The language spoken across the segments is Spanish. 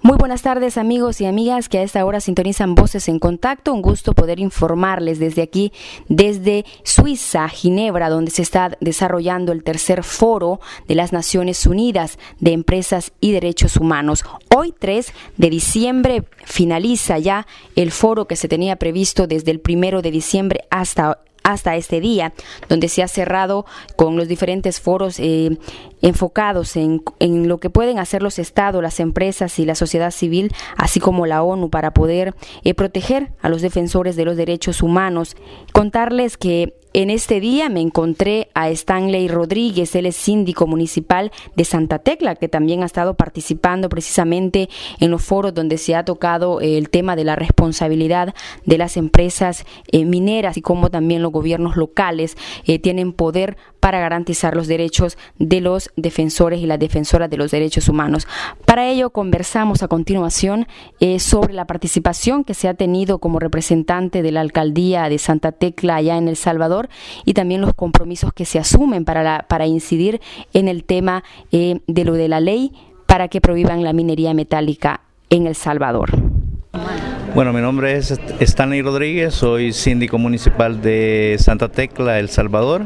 Muy buenas tardes, amigos y amigas que a esta hora sintonizan Voces en Contacto. Un gusto poder informarles desde aquí, desde Suiza, Ginebra, donde se está desarrollando el tercer foro de las Naciones Unidas de Empresas y Derechos Humanos. Hoy, 3 de diciembre, finaliza ya el foro que se tenía previsto desde el 1 de diciembre hasta este día, donde se ha cerrado con los diferentes foros enfocados en lo que pueden hacer los estados, las empresas y la sociedad civil, así como la ONU, para poder proteger a los defensores de los derechos humanos. Contarles que en este día me encontré a Stanley Rodríguez, él es síndico municipal de Santa Tecla, que también ha estado participando precisamente en los foros donde se ha tocado el tema de la responsabilidad de las empresas mineras y cómo también los gobiernos locales tienen poder para garantizar los derechos de los defensores y las defensoras de los derechos humanos. Para ello conversamos a continuación sobre la participación que se ha tenido como representante de la alcaldía de Santa Tecla allá en El Salvador, y también los compromisos que se asumen para incidir en el tema de lo de la ley para que prohíban la minería metálica en El Salvador. Bueno, mi nombre es Stanley Rodríguez, soy síndico municipal de Santa Tecla, El Salvador,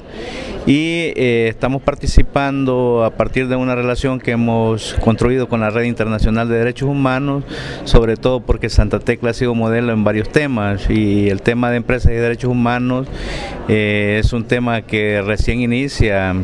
y estamos participando a partir de una relación que hemos construido con la Red Internacional de Derechos Humanos, sobre todo porque Santa Tecla ha sido modelo en varios temas, y el tema de empresas y derechos humanos es un tema que recién inicia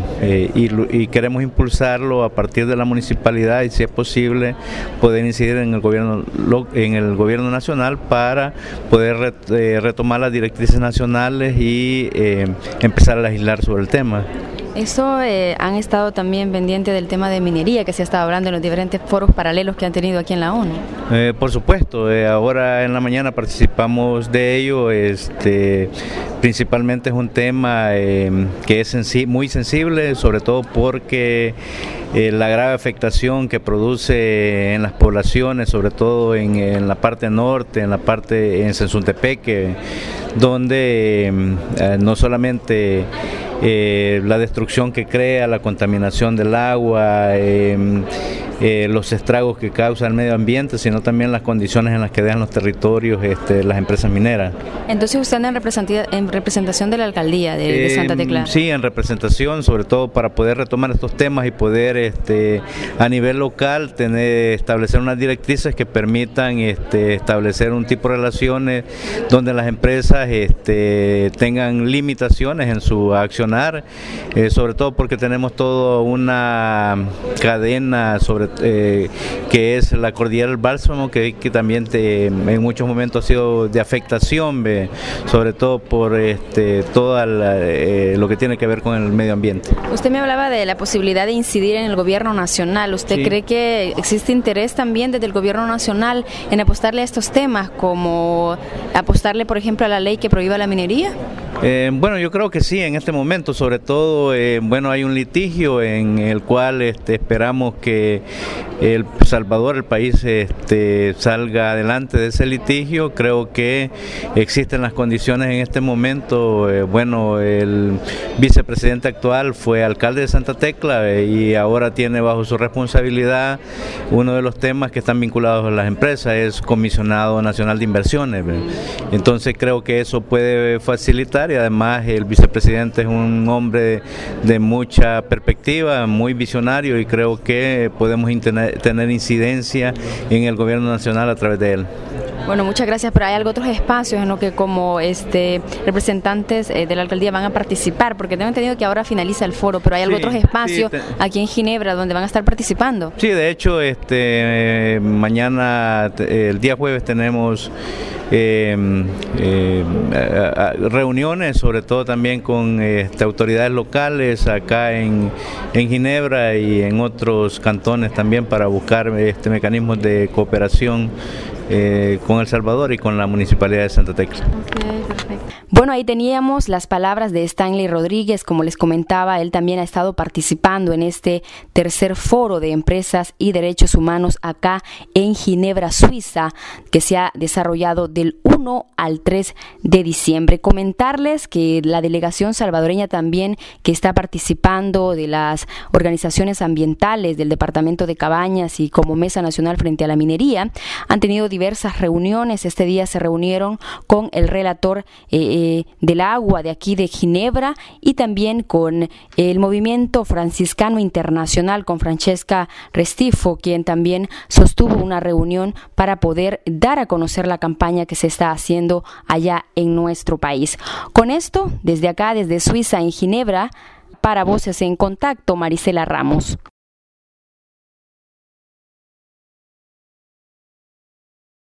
y queremos impulsarlo a partir de la municipalidad y, si es posible, poder incidir en el gobierno nacional para poder retomar las directrices nacionales y empezar a legislar sobre el tema. Eso han estado también pendientes del tema de minería que se ha estado hablando en los diferentes foros paralelos que han tenido aquí en la ONU. Por supuesto, ahora en la mañana participamos de ello. Principalmente es un tema que es muy sensible, sobre todo porque la grave afectación que produce en las poblaciones, sobre todo en la parte norte, en Sensuntepeque, donde no solamente la destrucción que crea, la contaminación del agua, los estragos que causa el medio ambiente, sino también las condiciones en las que dejan los territorios las empresas mineras. Entonces usted anda en representación de la alcaldía de Santa Tecla. Sí, en representación, sobre todo para poder retomar estos temas y poder a nivel local establecer unas directrices que permitan establecer un tipo de relaciones donde las empresas tengan limitaciones en su accionar, sobre todo porque tenemos toda una cadena que es la cordillera del Bálsamo, que también en muchos momentos ha sido de afectación, sobre todo por todo lo que tiene que ver con el medio ambiente. Usted me hablaba de la posibilidad de incidir en el gobierno nacional. ¿Usted Sí. cree que existe interés también desde el gobierno nacional en apostarle a estos temas, como apostarle, por ejemplo, a la ley que prohíba la minería? Bueno, yo creo que sí, en este momento, sobre todo, hay un litigio en el cual esperamos que El Salvador, el país, salga adelante de ese litigio. Creo que existen las condiciones en este momento. El vicepresidente actual fue alcalde de Santa Tecla y ahora tiene bajo su responsabilidad uno de los temas que están vinculados a las empresas, es comisionado nacional de inversiones. Entonces creo que eso puede facilitar, y además el vicepresidente es un hombre de mucha perspectiva, muy visionario, y creo que podemos tener incidencia en el gobierno nacional a través de él. Bueno, muchas gracias, pero hay otros espacios en los que como representantes de la alcaldía van a participar, porque tengo entendido que ahora finaliza el foro, pero hay otros espacios aquí en Ginebra donde van a estar participando. Sí, de hecho, mañana, el día jueves, tenemos reuniones, sobre todo también con autoridades locales acá en Ginebra y en otros cantones también, para buscar mecanismos de cooperación con El Salvador y con la Municipalidad de Santa Tecla. Okay, perfecto. Bueno, ahí teníamos las palabras de Stanley Rodríguez. Como les comentaba, él también ha estado participando en este tercer foro de empresas y derechos humanos acá en Ginebra, Suiza, que se ha desarrollado del 1 al 3 de diciembre. Comentarles que la delegación salvadoreña también, que está participando de las organizaciones ambientales del Departamento de Cabañas y como Mesa Nacional frente a la Minería, han tenido diversas reuniones. Este día se reunieron con el relator del agua de aquí de Ginebra y también con el movimiento franciscano internacional, con Francesca Restifo, quien también sostuvo una reunión para poder dar a conocer la campaña que se está haciendo allá en nuestro país. Con esto, desde acá, desde Suiza, en Ginebra, para Voces en Contacto, Marisela Ramos.